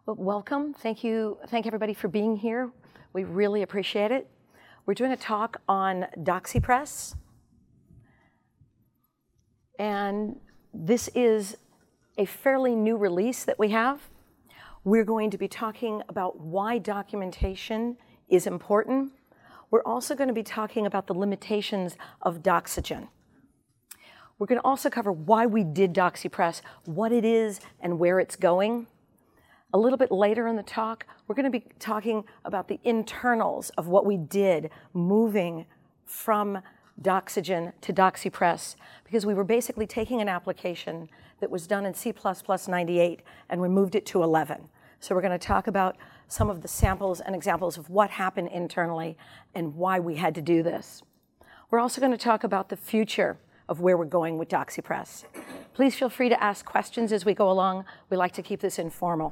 Well, welcome. Thank you. Thank everybody for being here. We really appreciate it. We're doing a talk on DoxyPress. And this is a fairly new release that we have. We're going to be talking about why documentation is important. We're also going to be talking about the limitations of Doxygen. We're going to also cover why we did DoxyPress, what it is, and where it's going. A little bit later in the talk, we're going to be talking about the internals of what we did moving from Doxygen to DoxyPress, because we were basically taking an application that was done in C++ 98 and we moved it to 11. So we're going to talk about some of the samples and examples of what happened internally and why we had to do this. We're also going to talk about the future of where we're going with DoxyPress. Please feel free to ask questions as we go along. We like to keep this informal.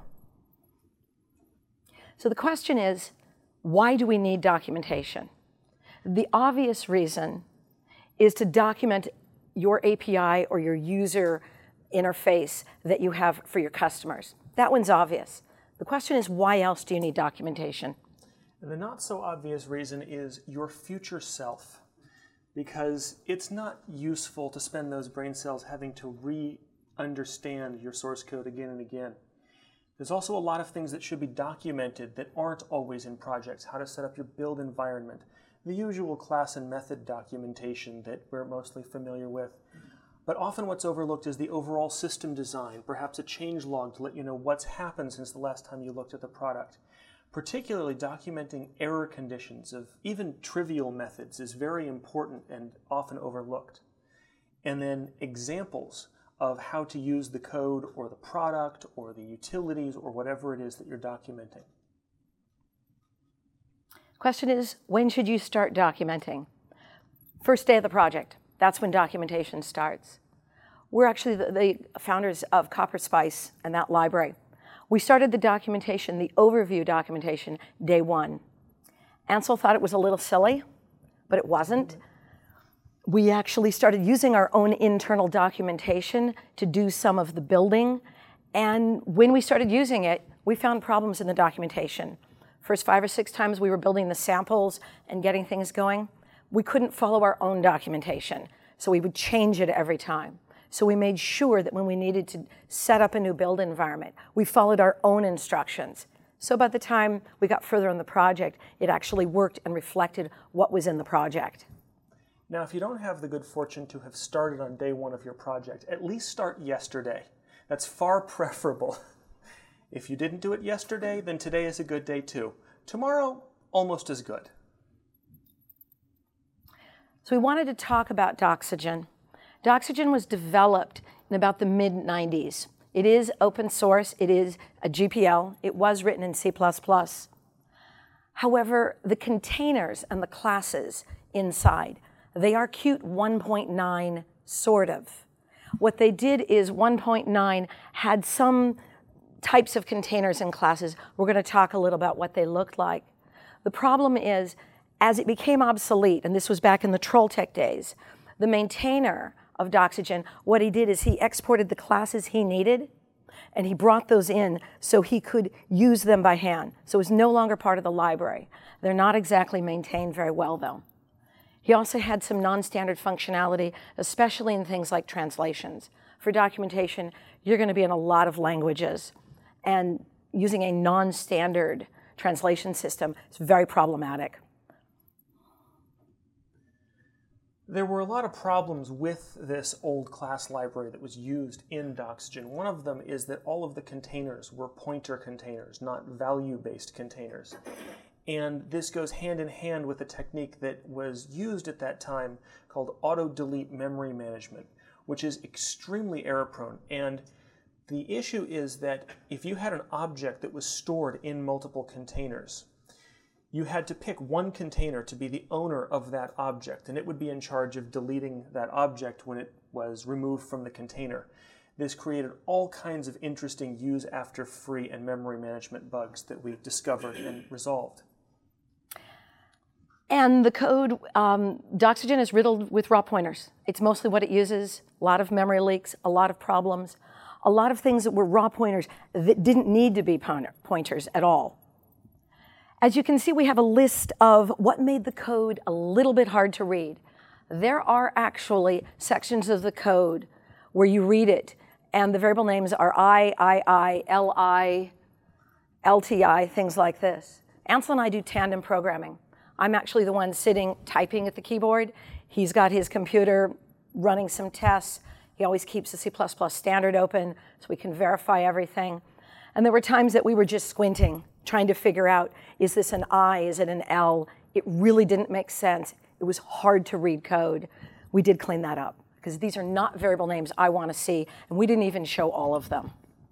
So the question is, why do we need documentation? The obvious reason is to document your API or your user interface that you have for your customers. That one's obvious. The question is, why else do you need documentation? And the not so obvious reason is your future self, because it's not useful to spend those brain cells having to re-understand your source code again and again. There's also a lot of things that should be documented that aren't always in projects. How to set up your build environment, the usual class and method documentation that we're mostly familiar with. But often what's overlooked is the overall system design, perhaps a change log to let you know what's happened since the last time you looked at the product. Particularly documenting error conditions of even trivial methods is very important and often overlooked. And then examples of how to use the code or the product or the utilities or whatever it is that you're documenting. Question is, when should you start documenting? First day of the project. That's when documentation starts. We're actually the founders of CopperSpice and that library. We started the documentation, the overview documentation, day one. Ansel thought it was a little silly, but it wasn't. We actually started using our own internal documentation to do some of the building. And when we started using it, we found problems in the documentation. First 5 or 6 times we were building the samples and getting things going, we couldn't follow our own documentation. So we would change it every time. So we made sure that when we needed to set up a new build environment, we followed our own instructions. So by the time we got further in the project, it actually worked and reflected what was in the project. Now, if you don't have the good fortune to have started on day one of your project, at least start yesterday. That's far preferable. If you didn't do it yesterday, then today is a good day too. Tomorrow, almost as good. So we wanted to talk about Doxygen. Doxygen was developed in about the mid-90s. It is open source. It is a GPL. It was written in C++. However, the containers and the classes inside, they are Qt 1.9, sort of. What they did is 1.9 had some types of containers and classes. We're going to talk a little about what they looked like. The problem is, as it became obsolete, and this was back in the Trolltech days, the maintainer of Doxygen, what he did is he exported the classes he needed, and he brought those in so he could use them by hand. So it was no longer part of the library. They're not exactly maintained very well, though. He also had some non-standard functionality, especially in things like translations. For documentation, you're going to be in a lot of languages, and using a non-standard translation system is very problematic. There were a lot of problems with this old class library that was used in Doxygen. One of them is that all of the containers were pointer containers, not value-based containers. And this goes hand in hand with a technique that was used at that time called auto-delete memory management, which is extremely error-prone. And the issue is that if you had an object that was stored in multiple containers, you had to pick one container to be the owner of that object, and it would be in charge of deleting that object when it was removed from the container. This created all kinds of interesting use after free and memory management bugs that we discovered and resolved. And the code, Doxygen is riddled with raw pointers. It's mostly what it uses, a lot of memory leaks, a lot of problems. a lot of things that were raw pointers that didn't need to be pointers at all. As you can see, we have a list of what made the code a little bit hard to read. There are actually sections of the code where you read it, and the variable names are I, LI, LTI, things like this. Ansel and I do tandem programming. I'm actually the one sitting typing at the keyboard. He's got his computer running some tests. He always keeps the C++ standard open so we can verify everything. And there were times that we were just squinting, trying to figure out, is this an I, is it an L? It really didn't make sense. It was hard to read code. We did clean that up, because these are not variable names I want to see, and we didn't even show all of them.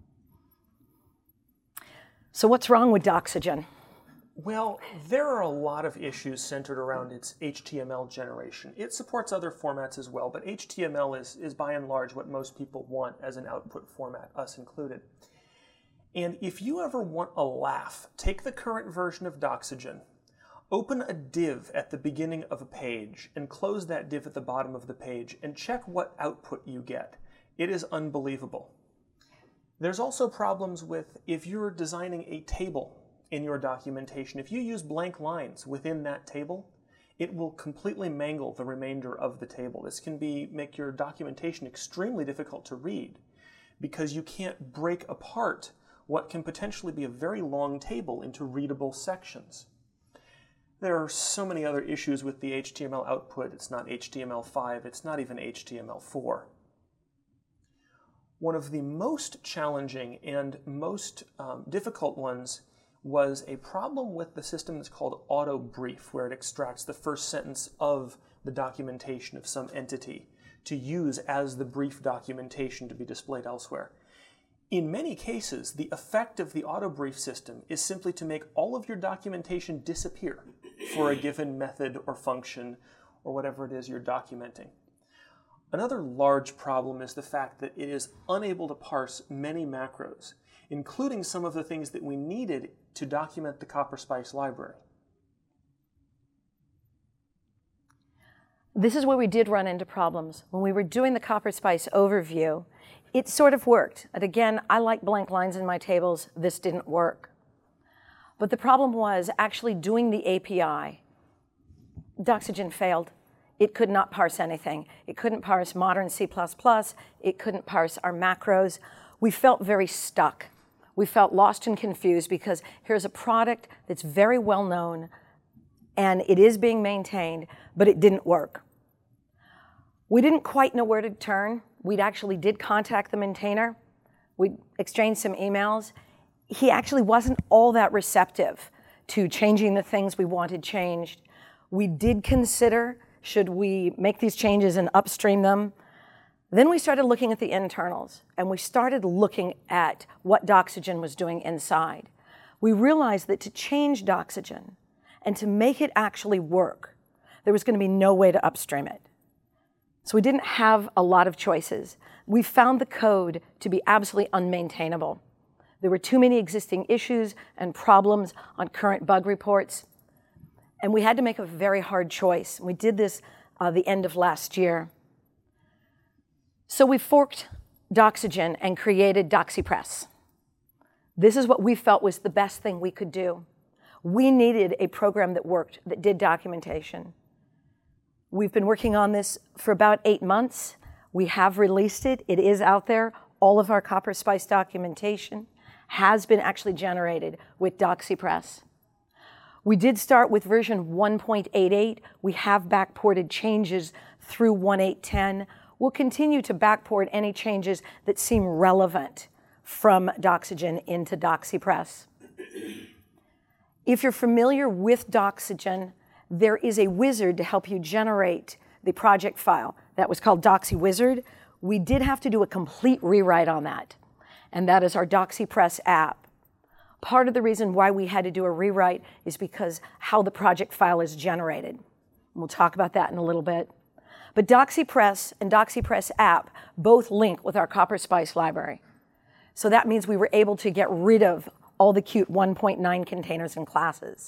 So what's wrong with Doxygen? Well, there are a lot of issues centered around its HTML generation. It supports other formats as well, but HTML is by and large what most people want as an output format, us included. And if you ever want a laugh, take the current version of Doxygen, open a div at the beginning of a page, and close that div at the bottom of the page, and check what output you get. It is unbelievable. There's also problems with if you're designing a table in your documentation. If you use blank lines within that table, it will completely mangle the remainder of the table. This can make your documentation extremely difficult to read because you can't break apart what can potentially be a very long table into readable sections. There are so many other issues with the HTML output. It's not HTML5, it's not even HTML4. One of the most challenging and most difficult ones was a problem with the system that's called auto-brief, where it extracts the first sentence of the documentation of some entity to use as the brief documentation to be displayed elsewhere. In many cases, the effect of the auto-brief system is simply to make all of your documentation disappear for a given method or function or whatever it is you're documenting. Another large problem is the fact that it is unable to parse many macros, including some of the things that we needed to document the CopperSpice library. This is where we did run into problems. When we were doing the CopperSpice overview, it sort of worked. And again, I like blank lines in my tables. This didn't work. But the problem was actually doing the API. Doxygen failed. It could not parse anything. It couldn't parse modern C++. It couldn't parse our macros. We felt very stuck. We felt lost and confused because here's a product that's very well known and it is being maintained, but it didn't work. We didn't quite know where to turn. We actually did contact the maintainer. We exchanged some emails. He actually wasn't all that receptive to changing the things we wanted changed. We did consider, should we make these changes and upstream them? Then we started looking at the internals, and we started looking at what Doxygen was doing inside. We realized that to change Doxygen and to make it actually work, there was going to be no way to upstream it. So we didn't have a lot of choices. We found the code to be absolutely unmaintainable. There were too many existing issues and problems on current bug reports, and we had to make a very hard choice. We did this the end of last year. So we forked Doxygen and created DoxyPress. This is what we felt was the best thing we could do. We needed a program that worked, that did documentation. We've been working on this for about 8 months. We have released it. It is out there. All of our CopperSpice documentation has been actually generated with DoxyPress. We did start with version 1.88. We have backported changes through 1.8.10. We'll continue to backport any changes that seem relevant from Doxygen into DoxyPress. If you're familiar with Doxygen, there is a wizard to help you generate the project file. That was called DoxyWizard. We did have to do a complete rewrite on that, and that is our DoxyPress app. Part of the reason why we had to do a rewrite is because how the project file is generated. We'll talk about that in a little bit. But DoxyPress and DoxyPress app both link with our CopperSpice library. So that means we were able to get rid of all the cute 1.9 containers and classes.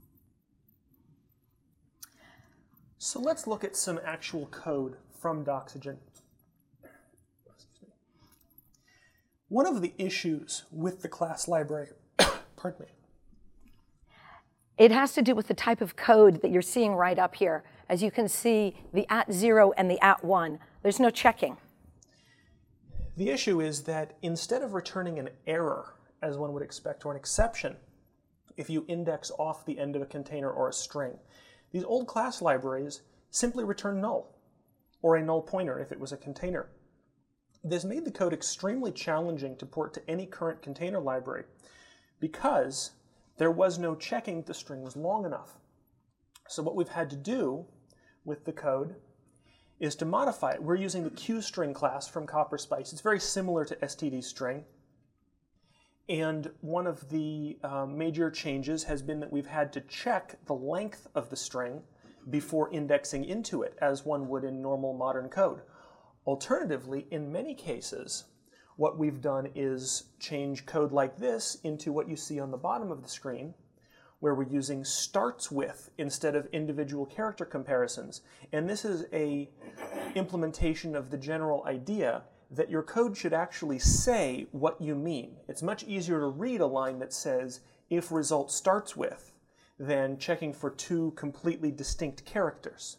So let's look at some actual code from Doxygen. One of the issues with the class library, pardon me, it has to do with the type of code that you're seeing right up here. As you can see, the @0 and the @1, there's no checking. the issue is that instead of returning an error, as one would expect, or an exception, if you index off the end of a container or a string, these old class libraries simply return null, or a null pointer if it was a container. This made the code extremely challenging to port to any current container library because there was no checking the string was long enough. So what we've had to do with the code is to modify it. We're using the QString class from CopperSpice. It's very similar to stdstring. And one of the major changes has been that we've had to check the length of the string before indexing into it, as one would in normal modern code. Alternatively, in many cases, what we've done is change code like this into what you see on the bottom of the screen, where we're using starts with instead of individual character comparisons. And this is a implementation of the general idea that your code should actually say what you mean. It's much easier to read a line that says, if result starts with, than checking for two completely distinct characters.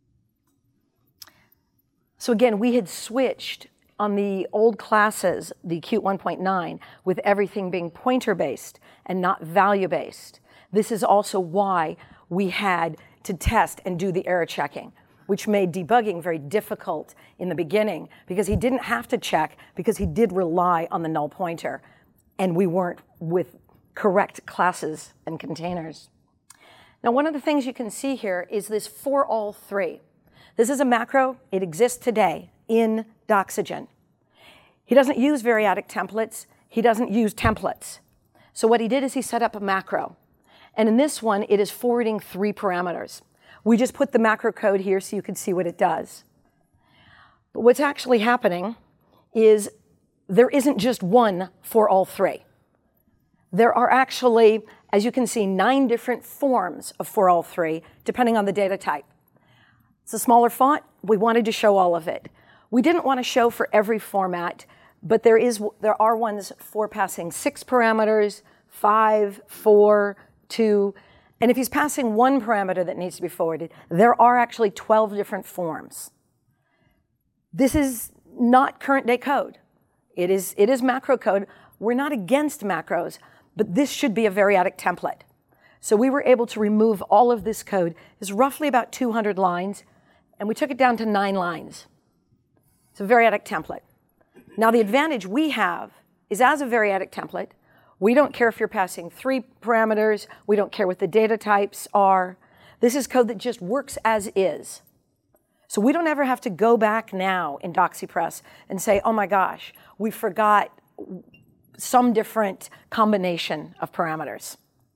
So again, we had switched on the old classes, the Qt 1.9, with everything being pointer-based and not value-based. This is also why we had to test and do the error checking, which made debugging very difficult in the beginning because he didn't have to check because he did rely on the null pointer and we weren't with correct classes and containers. Now, one of the things you can see here is this for all three. This is a macro. It exists today in Doxygen. He doesn't use variadic templates. He doesn't use templates. So what he did is he set up a macro. And in this one, it is forwarding 3 parameters. We just put the macro code here so you can see what it does. But what's actually happening is there isn't just one for all 3. There are actually, as you can see, 9 different forms of for all 3, depending on the data type. It's a smaller font. We wanted to show all of it. We didn't want to show for every format, but there are ones for passing 6 parameters, 5, 4, 2, and if he's passing 1 parameter that needs to be forwarded, there are actually 12 different forms. This is not current day code. It is macro code. We're not against macros, but this should be a variadic template. So we were able to remove all of this code. It's roughly about 200 lines, and we took it down to 9 lines. It's a variadic template. Now the advantage we have is as a variadic template, we don't care if you're passing 3 parameters. We don't care what the data types are. This is code that just works as is. So we don't ever have to go back now in DoxyPress and say, oh my gosh, we forgot some different combination of parameters.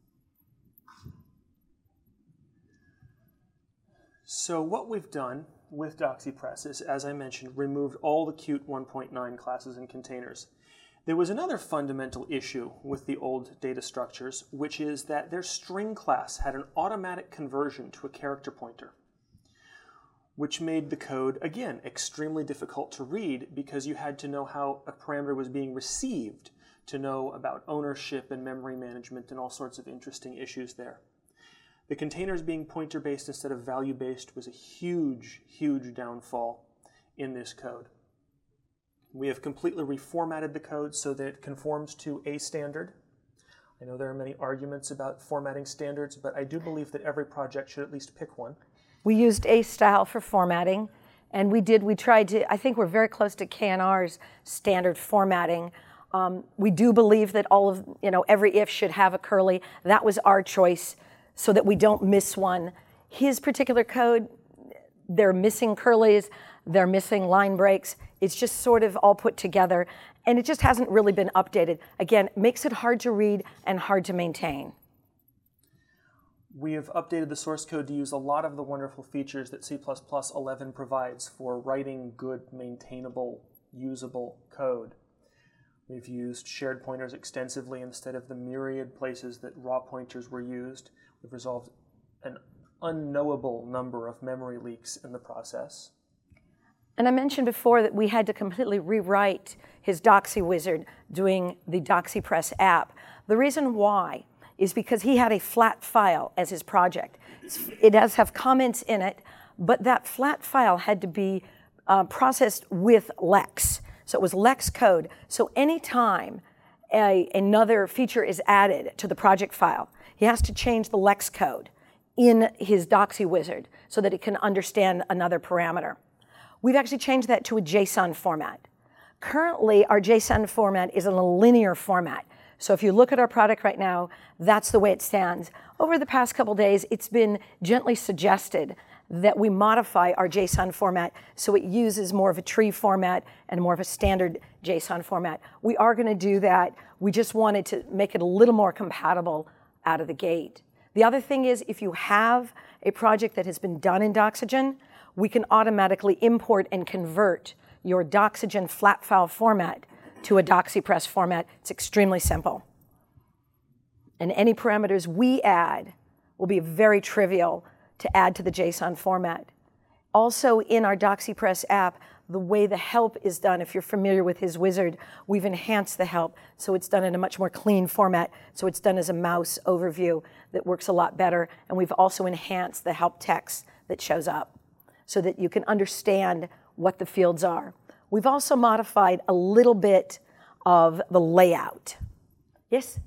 So what we've done with DoxyPress is, as I mentioned, removed all the Qt 1.9 classes and containers. There was another fundamental issue with the old data structures, which is that their string class had an automatic conversion to a character pointer, which made the code, again, extremely difficult to read because you had to know how a parameter was being received to know about ownership and memory management and all sorts of interesting issues there. The containers being pointer-based instead of value-based was a huge, huge downfall in this code. We have completely reformatted the code so that it conforms to a standard. I know there are many arguments about formatting standards, but I do believe that every project should at least pick one. We used A style for formatting, and we tried to, I think we're very close to KNR's standard formatting. We do believe that all of, every if should have a curly. That was our choice so that we don't miss one. His particular code, they're missing curlies, they're missing line breaks. It's just sort of all put together, and it just hasn't really been updated. Again, makes it hard to read and hard to maintain. We have updated the source code to use a lot of the wonderful features that C++11 provides for writing good, maintainable, usable code. We've used shared pointers extensively instead of the myriad places that raw pointers were used. We've resolved an unknowable number of memory leaks in the process. And I mentioned before that we had to completely rewrite his Doxy wizard doing the DoxyPress app. The reason why is because he had a flat file as his project. It does have comments in it, but that flat file had to be processed with Lex. So it was Lex code. So anytime another feature is added to the project file, he has to change the Lex code in his Doxy wizard so that it can understand another parameter. We've actually changed that to a JSON format. Currently, our JSON format is in a linear format. So if you look at our product right now, that's the way it stands. Over the past couple days, it's been gently suggested that we modify our JSON format so it uses more of a tree format and more of a standard JSON format. We are going to do that. We just wanted to make it a little more compatible out of the gate. The other thing is, if you have a project that has been done in Doxygen, we can automatically import and convert your Doxygen flat file format to a DoxyPress format. It's extremely simple. And any parameters we add will be very trivial to add to the JSON format. Also, in our DoxyPress app, the way the help is done, if you're familiar with his wizard, we've enhanced the help so it's done in a much more clean format. So it's done as a mouse overview that works a lot better. And we've also enhanced the help text that shows up so that you can understand what the fields are. We've also modified a little bit of the layout. Yes?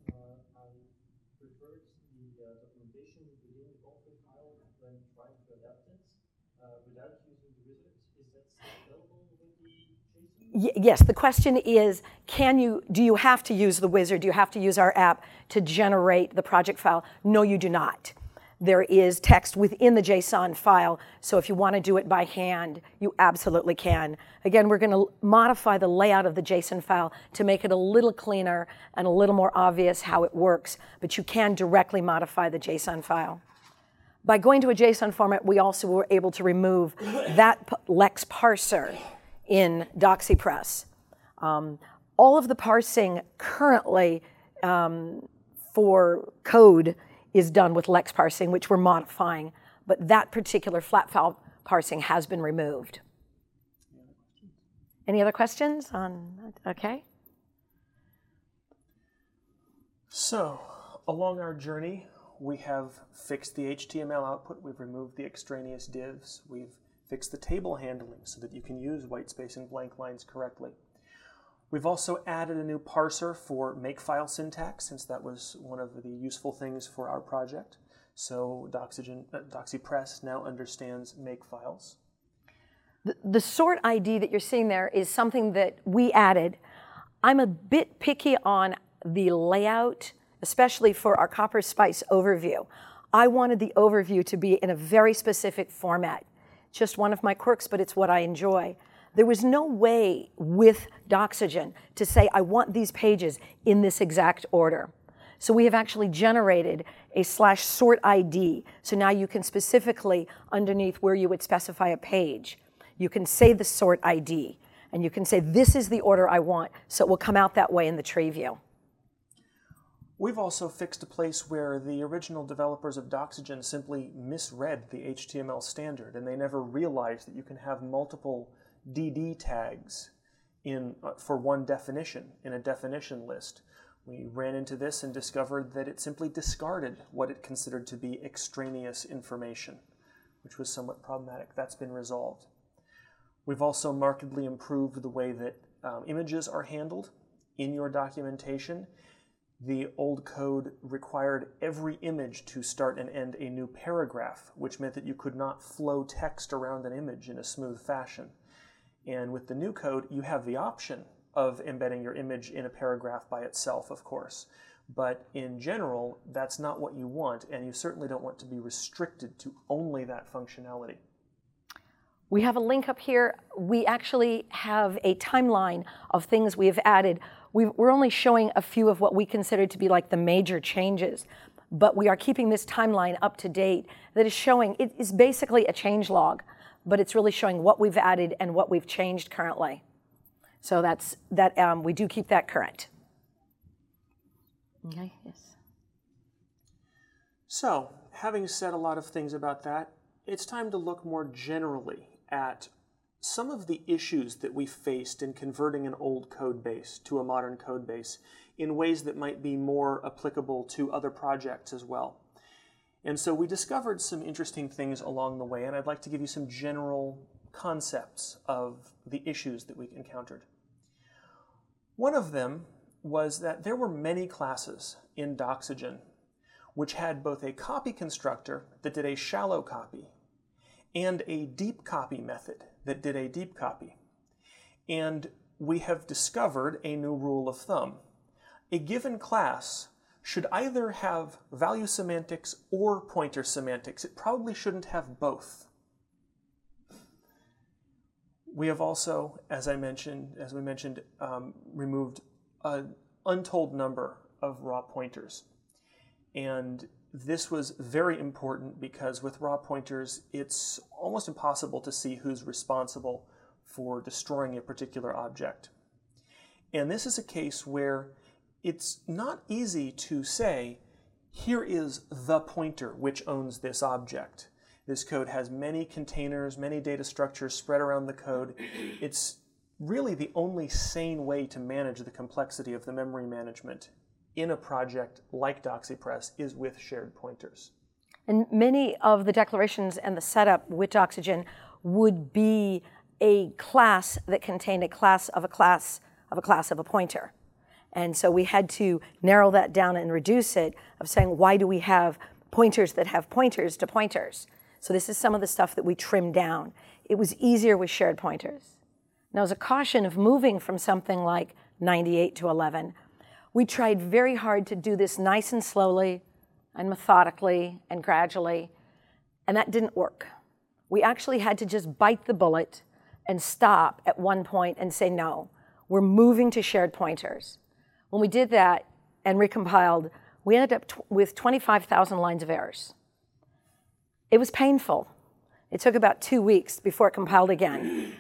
Yes, the question is, do you have to use the wizard? Do you have to use our app to generate the project file? No, you do not. There is text within the JSON file, so if you want to do it by hand, you absolutely can. Again, we're going to modify the layout of the JSON file to make it a little cleaner and a little more obvious how it works, but you can directly modify the JSON file. By going to a JSON format, we also were able to remove that Lex parser in DoxyPress. All of the parsing currently for code is done with Lex parsing, which we're modifying, but that particular flat file parsing has been removed. Any other questions on that? Okay. So, along our journey, we have fixed the HTML output, we've removed the extraneous divs, we've fixed the table handling so that you can use whitespace and blank lines correctly. We've also added a new parser for makefile syntax, since that was one of the useful things for our project. So DoxyPress now understands makefiles. The sort ID that you're seeing there is something that we added. I'm a bit picky on the layout, especially for our Copper Spice overview. I wanted the overview to be in a very specific format. Just one of my quirks, but it's what I enjoy. There was no way with Doxygen to say, I want these pages in this exact order. So we have actually generated a /sort ID. So now you can specifically, underneath where you would specify a page, you can say the sort ID, and you can say, this is the order I want, so it will come out that way in the tree view. We've also fixed a place where the original developers of Doxygen simply misread the HTML standard, and they never realized that you can have multiple DD tags for one definition in a definition list. We ran into this and discovered that it simply discarded what it considered to be extraneous information, which was somewhat problematic. That's been resolved. We've also markedly improved the way that images are handled in your documentation. The old code required every image to start and end a new paragraph, which meant that you could not flow text around an image in a smooth fashion. And with the new code, you have the option of embedding your image in a paragraph by itself, of course. But in general, that's not what you want, and you certainly don't want to be restricted to only that functionality. We have a link up here. We actually have a timeline of things we have added. We're only showing a few of what we consider to be like the major changes, but we are keeping this timeline up to date that is showing, it is basically a change log, but it's really showing what we've added and what we've changed currently. So we do keep that current. Okay, yes. So, having said a lot of things about that, it's time to look more generally at some of the issues that we faced in converting an old code base to a modern code base in ways that might be more applicable to other projects as well. And so we discovered some interesting things along the way, and I'd like to give you some general concepts of the issues that we encountered. One of them was that there were many classes in Doxygen which had both a copy constructor that did a shallow copy and a deep copy method that did a deep copy. And we have discovered a new rule of thumb. A given class should either have value semantics or pointer semantics. It probably shouldn't have both. We have also, as we mentioned, removed an untold number of raw pointers. And this was very important because with raw pointers, it's almost impossible to see who's responsible for destroying a particular object. And this is a case where it's not easy to say, here is the pointer which owns this object. This code has many containers, many data structures spread around the code. It's really the only sane way to manage the complexity of the memory management in a project like DoxyPress is with shared pointers. And many of the declarations and the setup with Doxygen would be a class that contained a class of a class of a class of a pointer. And so we had to narrow that down and reduce it of saying, why do we have pointers that have pointers to pointers? So this is some of the stuff that we trimmed down. It was easier with shared pointers. Now, as a caution of moving from something like 98 to 11, we tried very hard to do this nice and slowly and methodically and gradually, and that didn't work. We actually had to just bite the bullet and stop at one point and say, no, we're moving to shared pointers. When we did that and recompiled, we ended up with 25,000 lines of errors. It was painful. It took about 2 weeks before it compiled again.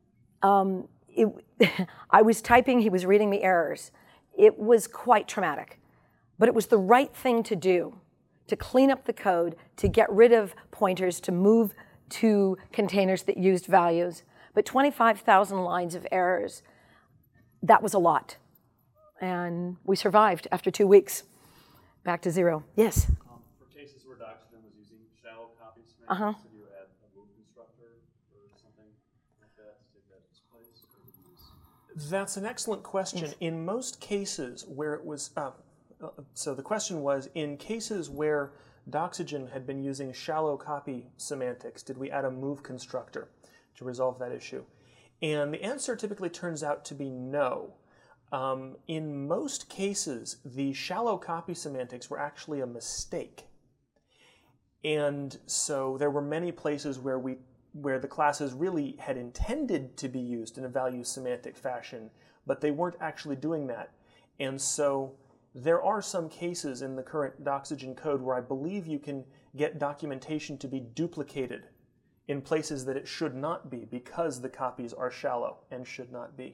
I was typing, he was reading the errors. It was quite traumatic, but it was the right thing to do, to clean up the code, to get rid of pointers, to move to containers that used values. But 25,000 lines of errors, that was a lot. And we survived after 2 weeks, back to zero. Yes? For cases where Doxygen was using shallow copy semantics, did you add a move constructor or something like that to take that its place? Or did you use... That's an excellent question. Yes. In most cases where it was, so the question was, in cases where Doxygen had been using shallow copy semantics, did we add a move constructor to resolve that issue? And the answer typically turns out to be no. In most cases, the shallow copy semantics were actually a mistake. And so there were many places where the classes really had intended to be used in a value semantic fashion, but they weren't actually doing that. And so there are some cases in the current Doxygen code where I believe you can get documentation to be duplicated in places that it should not be because the copies are shallow and should not be.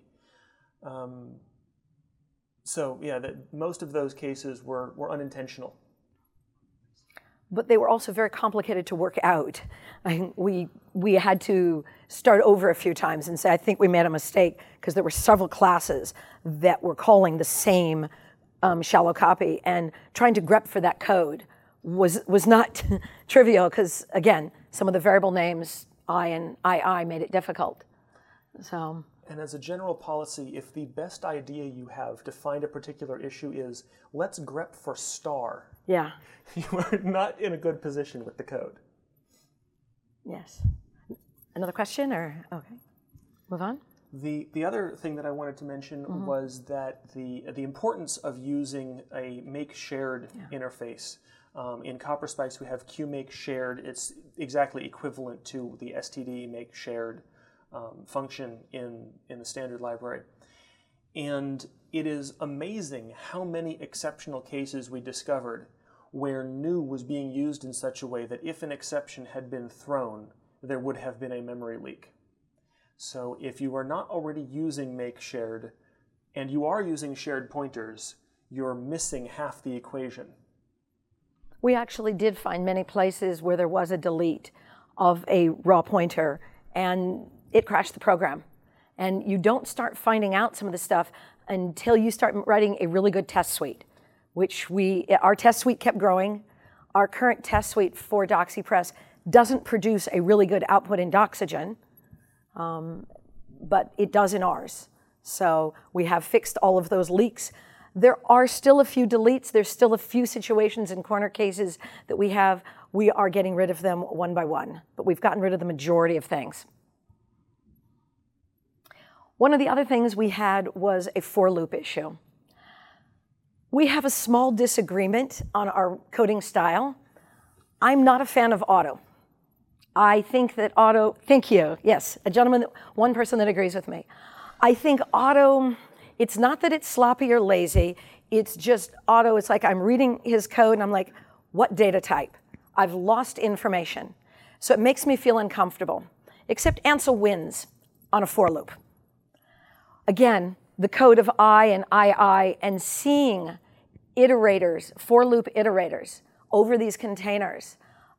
So yeah, most of those cases were unintentional. But they were also very complicated to work out. We had to start over a few times and say, I think we made a mistake, because there were several classes that were calling the same shallow copy, and trying to grep for that code was not trivial, because again, some of the variable names I and II made it difficult. So. And as a general policy, if the best idea you have to find a particular issue is, let's grep for star, yeah, you are not in a good position with the code. Yes. Another question, or okay, move on? The other thing that I wanted to mention was that the importance of using a make shared interface. In CopperSpice, we have qmake shared. It's exactly equivalent to the std make shared function in the standard library. And it is amazing how many exceptional cases we discovered where new was being used in such a way that if an exception had been thrown, there would have been a memory leak. So if you are not already using make shared and you are using shared pointers, you're missing half the equation. We actually did find many places where there was a delete of a raw pointer, and it crashed the program. And you don't start finding out some of the stuff until you start writing a really good test suite, which our test suite kept growing. Our current test suite for DoxyPress doesn't produce a really good output in Doxygen, but it does in ours. So we have fixed all of those leaks. There are still a few deletes. There's still a few situations and corner cases that we have. We are getting rid of them one by one, but we've gotten rid of the majority of things. One of the other things we had was a for loop issue. We have a small disagreement on our coding style. I'm not a fan of auto. I think that auto, thank you, yes, one person that agrees with me. I think auto, it's not that it's sloppy or lazy, it's just auto, it's like I'm reading his code and I'm like, what data type? I've lost information. So it makes me feel uncomfortable, except Ansel wins on a for loop. Again, the code of I and II and seeing iterators, for loop iterators over these containers,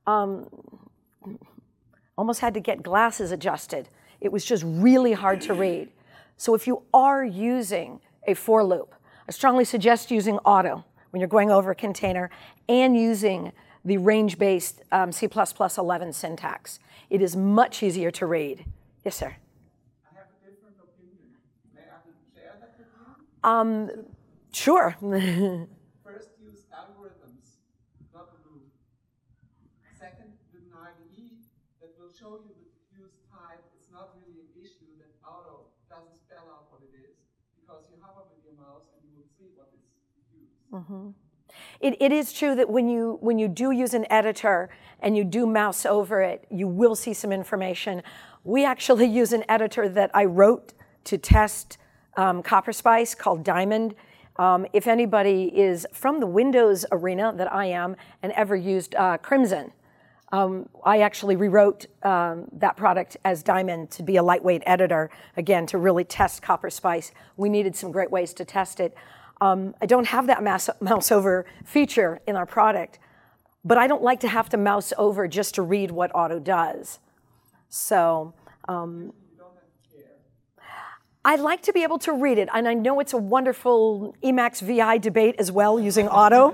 almost had to get glasses adjusted. It was just really hard to read. So if you are using a for loop, I strongly suggest using auto when you're going over a container and using the range-based C++11 syntax. It is much easier to read. Yes, sir? I have a different opinion. May I share that with you? Sure. First, use algorithms, not a loop. Second, with an IDE that will show you the use type. It's not really an issue that auto doesn't spell out what it is, because you hover with your mouse and you will see what is used. Mm-hmm. It is true that when you do use an editor and you do mouse over it, you will see some information. We actually use an editor that I wrote to test CopperSpice called Diamond. If anybody is from the Windows arena that I am and ever used Crimson, I actually rewrote that product as Diamond to be a lightweight editor, again, to really test CopperSpice. We needed some great ways to test it. I don't have that mouse over feature in our product, but I don't like to have to mouse over just to read what auto does. So I like to be able to read it, and I know it's a wonderful Emacs VI debate as well using auto,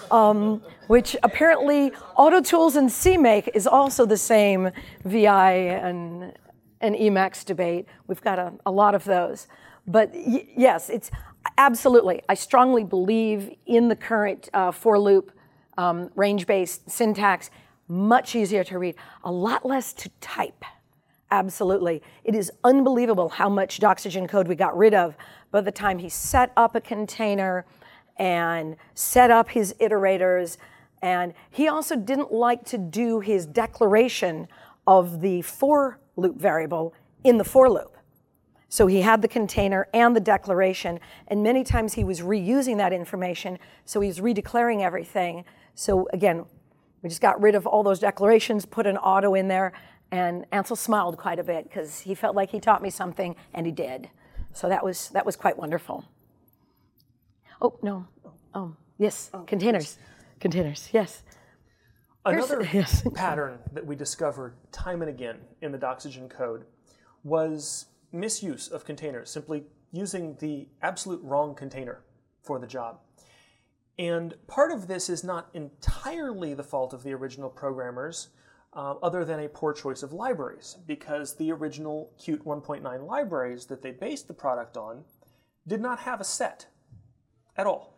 which apparently Auto Tools and CMake is also the same VI and Emacs debate. We've got a lot of those. But yes, it's absolutely, I strongly believe in the current for loop range-based syntax, much easier to read, a lot less to type. Absolutely. It is unbelievable how much Doxygen code we got rid of by the time he set up a container and set up his iterators. And he also didn't like to do his declaration of the for loop variable in the for loop. So he had the container and the declaration, and many times he was reusing that information, so he was redeclaring everything. So again, we just got rid of all those declarations, put an auto in there, and Ansel smiled quite a bit because he felt like he taught me something, and he did. So that was quite wonderful. Oh, no. Yes, containers. Yes. Containers, yes. Another pattern that we discovered time and again in the Doxygen code was misuse of containers, simply using the absolute wrong container for the job. And part of this is not entirely the fault of the original programmers, other than a poor choice of libraries, because the original Qt 1.9 libraries that they based the product on did not have a set at all.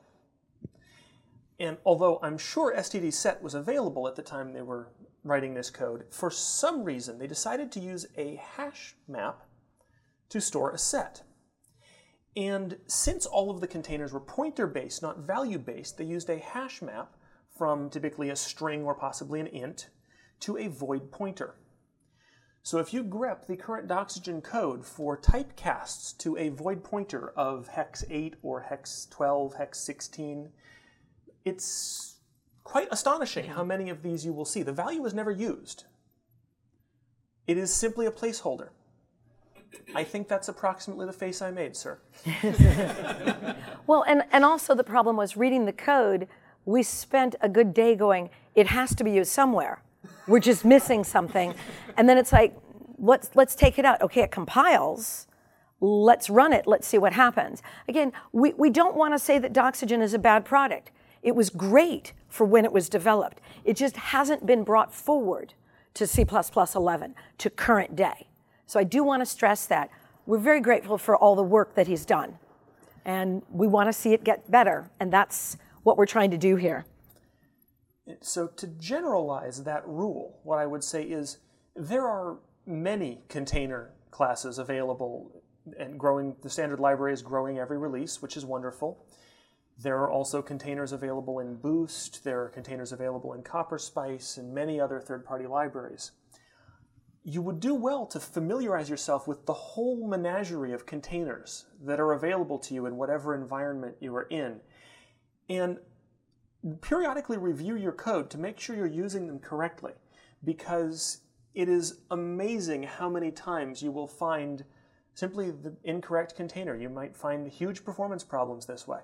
And although I'm sure STD set was available at the time they were writing this code, for some reason they decided to use a hash map to store a set. And since all of the containers were pointer-based, not value-based, they used a hash map from typically a string or possibly an int to a void pointer. So if you grep the current Doxygen code for typecasts to a void pointer of hex 8 or hex 12, hex 16, it's quite astonishing how many of these you will see. The value is never used. It is simply a placeholder. I think that's approximately the face I made, sir. Well, and also the problem was reading the code, we spent a good day going, it has to be used somewhere. We're just missing something. And then it's like, let's take it out. Okay, it compiles. Let's run it. Let's see what happens. Again, we don't want to say that Doxygen is a bad product. It was great for when it was developed. It just hasn't been brought forward to C++11, to current day. So I do want to stress that. We're very grateful for all the work that he's done. And we want to see it get better. And that's what we're trying to do here. So to generalize that rule, what I would say is there are many container classes available and growing. The standard library is growing every release, which is wonderful. There are also containers available in Boost. There are containers available in CopperSpice and many other third-party libraries. You would do well to familiarize yourself with the whole menagerie of containers that are available to you in whatever environment you are in. And periodically review your code to make sure you're using them correctly, because it is amazing how many times you will find simply the incorrect container. You might find huge performance problems this way.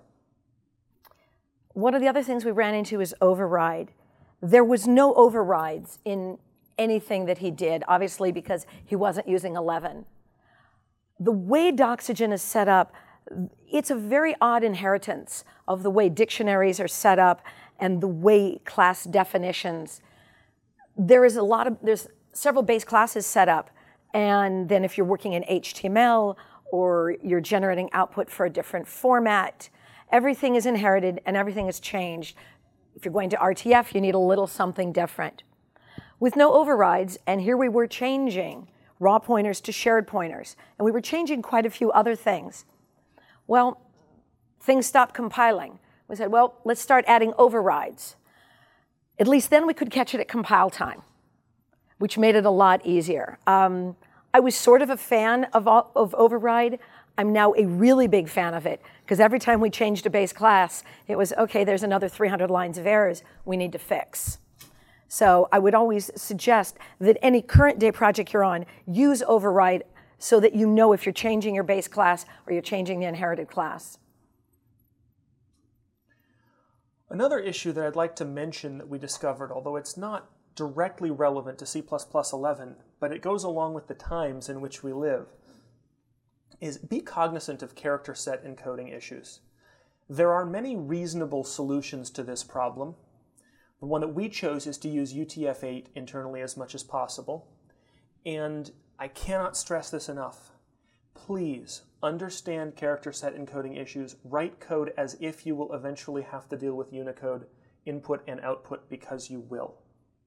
One of the other things we ran into is override. There was no overrides in anything that he did, obviously because he wasn't using 11. The way Doxygen is set up, it's a very odd inheritance of the way dictionaries are set up and the way class definitions. There's several base classes set up, and then if you're working in HTML or you're generating output for a different format, everything is inherited and everything is changed. If you're going to RTF, you need a little something different. With no overrides, and here we were changing raw pointers to shared pointers, and we were changing quite a few other things. Well, things stopped compiling. We said, well, let's start adding overrides. At least then we could catch it at compile time, which made it a lot easier. I was sort of a fan of override. I'm now a really big fan of it, because every time we changed a base class, it was, okay, there's another 300 lines of errors we need to fix. So I would always suggest that any current day project you're on, use override so that you know if you're changing your base class or you're changing the inherited class. Another issue that I'd like to mention that we discovered, although it's not directly relevant to C++11, but it goes along with the times in which we live, is be cognizant of character set encoding issues. There are many reasonable solutions to this problem. The one that we chose is to use UTF-8 internally as much as possible. And I cannot stress this enough. Please understand character set encoding issues. Write code as if you will eventually have to deal with Unicode input and output, because you will.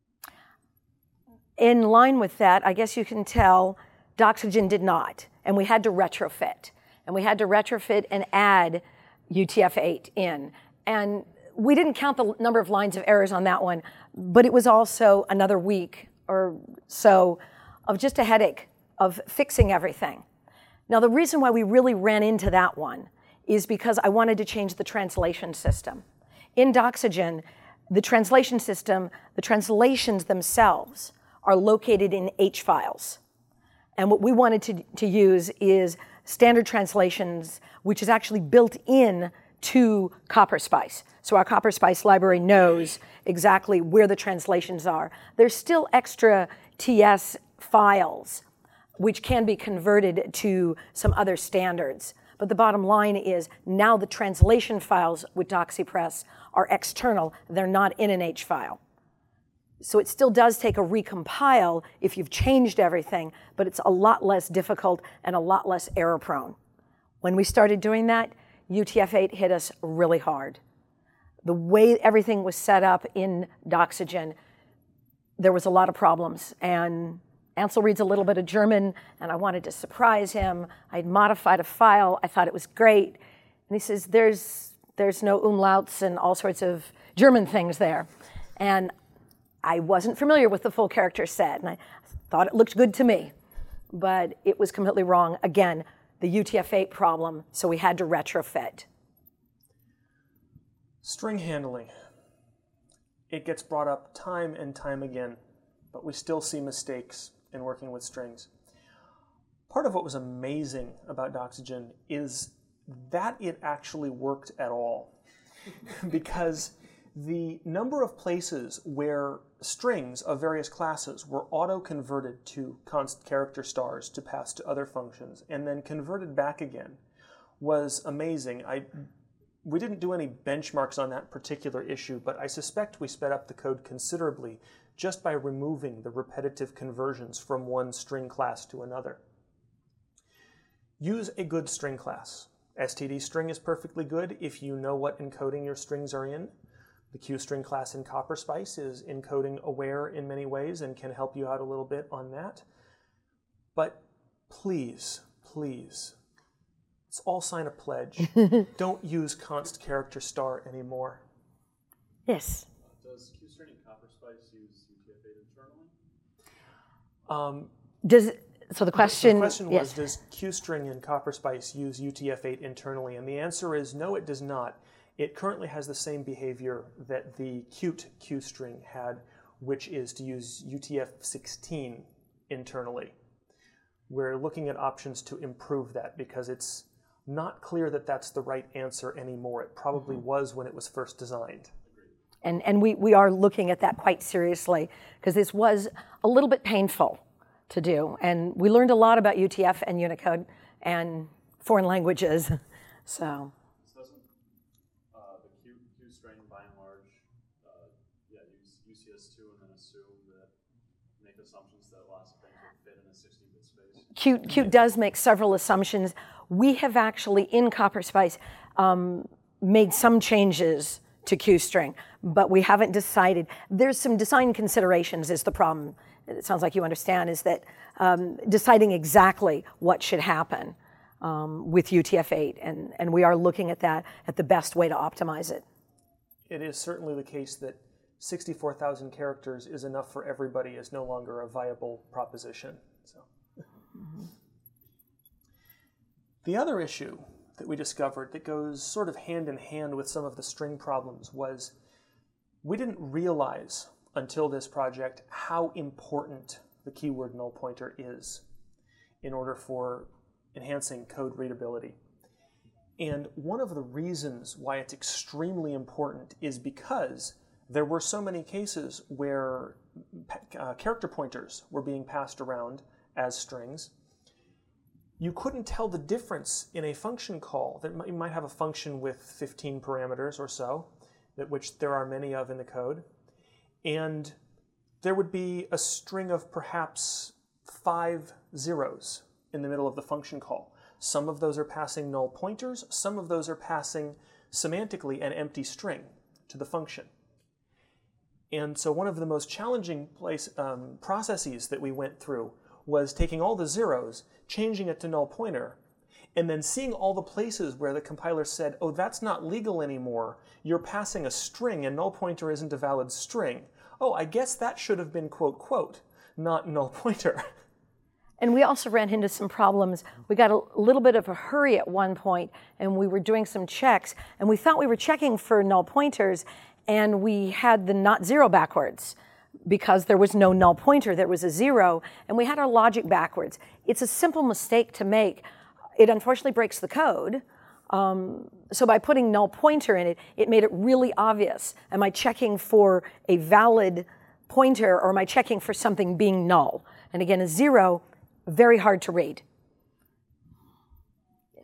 In line with that, I guess you can tell Doxygen did not. And we had to retrofit. And we had to retrofit and add UTF-8 in. And we didn't count the number of lines of errors on that one, but it was also another week or so of just a headache of fixing everything. Now, the reason why we really ran into that one is because I wanted to change the translation system. In Doxygen, the translation system, the translations themselves are located in H files. And what we wanted to use is standard translations, which is actually built in to CopperSpice. So our CopperSpice library knows exactly where the translations are. There's still extra TS files which can be converted to some other standards. But the bottom line is now the translation files with DoxyPress are external. They're not in an H file. So it still does take a recompile if you've changed everything, but it's a lot less difficult and a lot less error prone. When we started doing that, UTF-8 hit us really hard. The way everything was set up in Doxygen, there was a lot of problems. And Ansel reads a little bit of German, and I wanted to surprise him. I'd modified a file. I thought it was great. And he says, there's no umlauts and all sorts of German things there. And I wasn't familiar with the full character set, and I thought it looked good to me. But it was completely wrong. Again, the UTF-8 problem, so we had to retrofit. String handling. It gets brought up time and time again, but we still see mistakes in working with strings. Part of what was amazing about Doxygen is that it actually worked at all. Because the number of places where strings of various classes were auto-converted to const character stars to pass to other functions and then converted back again was amazing. We didn't do any benchmarks on that particular issue, but I suspect we sped up the code considerably just by removing the repetitive conversions from one string class to another. Use a good string class. STD string is perfectly good if you know what encoding your strings are in. The QString class in CopperSpice is encoding aware in many ways and can help you out a little bit on that. But please, please, let's all sign a pledge. Don't use const character star anymore. Yes. Does QString and CopperSpice use UTF-8 internally? So the question was, yes. Does QString and CopperSpice use UTF-8 internally? And the answer is no, it does not. It currently has the same behavior that the Qt QString had, which is to use UTF-16 internally. We're looking at options to improve that because it's not clear that that's the right answer anymore. It probably was when it was first designed. And we are looking at that quite seriously because this was a little bit painful to do. And we learned a lot about UTF and Unicode and foreign languages. So doesn't the QString by and large use UCS2 and then assume that, make assumptions that lots of things will fit in a 16-bit space? Qt does make several assumptions. We have actually, in CopperSpice, made some changes to QString, but we haven't decided. There's some design considerations is the problem. It sounds like you understand, is that deciding exactly what should happen with UTF-8, and we are looking at that, at the best way to optimize it. It is certainly the case that 64,000 characters is enough for everybody is no longer a viable proposition. So. The other issue that we discovered that goes sort of hand in hand with some of the string problems was we didn't realize until this project how important the keyword null pointer is in order for enhancing code readability. And one of the reasons why it's extremely important is because there were so many cases where character pointers were being passed around as strings. You couldn't tell the difference in a function call. You might have a function with 15 parameters or so, which there are many of in the code, and there would be a string of perhaps 5 zeros in the middle of the function call. Some of those are passing null pointers, some of those are passing semantically an empty string to the function. And so one of the most challenging processes that we went through was taking all the zeros, changing it to null pointer, and then seeing all the places where the compiler said, oh, that's not legal anymore. You're passing a string and null pointer isn't a valid string. Oh, I guess that should have been quote, quote, not null pointer. And we also ran into some problems. We got a little bit of a hurry at one point, and we were doing some checks, and we thought we were checking for null pointers, and we had the not zero backwards because there was no null pointer, there was a zero, and we had our logic backwards. It's a simple mistake to make. It unfortunately breaks the code. So by putting null pointer in it, it made it really obvious. Am I checking for a valid pointer or am I checking for something being null? And again, a zero, very hard to read. Yes.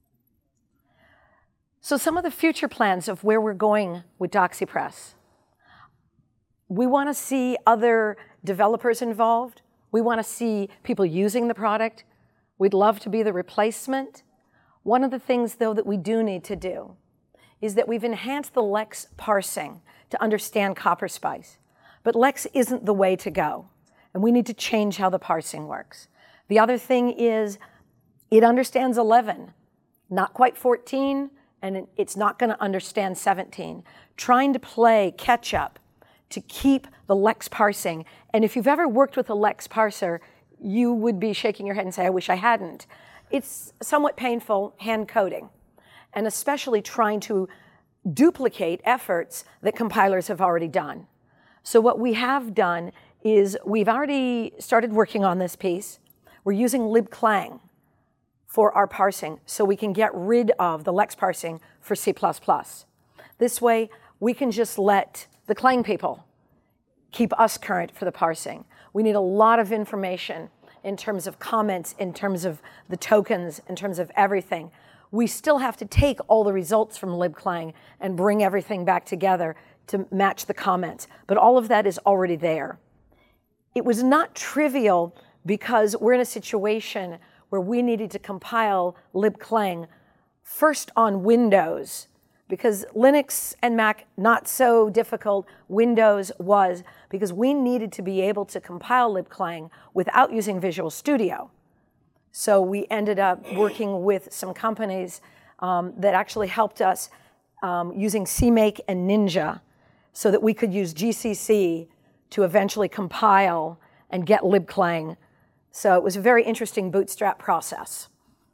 So some of the future plans of where we're going with DoxyPress. We want to see other developers involved. We want to see people using the product. We'd love to be the replacement. One of the things, though, that we do need to do is that we've enhanced the Lex parsing to understand CopperSpice. But Lex isn't the way to go, and we need to change how the parsing works. The other thing is it understands 11, not quite 14, and it's not going to understand 17. Trying to play catch-up to keep the Lex parsing. And if you've ever worked with a Lex parser, you would be shaking your head and say, I wish I hadn't. It's somewhat painful hand coding, and especially trying to duplicate efforts that compilers have already done. So what we have done is we've already started working on this piece. We're using libclang for our parsing so we can get rid of the Lex parsing for C++. This way, we can just let the Clang people keep us current for the parsing. We need a lot of information in terms of comments, in terms of the tokens, in terms of everything. We still have to take all the results from libclang and bring everything back together to match the comments. But all of that is already there. It was not trivial because we're in a situation where we needed to compile libclang first on Windows, because Linux and Mac, not so difficult. Windows was, because we needed to be able to compile libclang without using Visual Studio. So we ended up working with some companies that actually helped us using CMake and Ninja so that we could use GCC to eventually compile and get libclang. So it was a very interesting bootstrap process.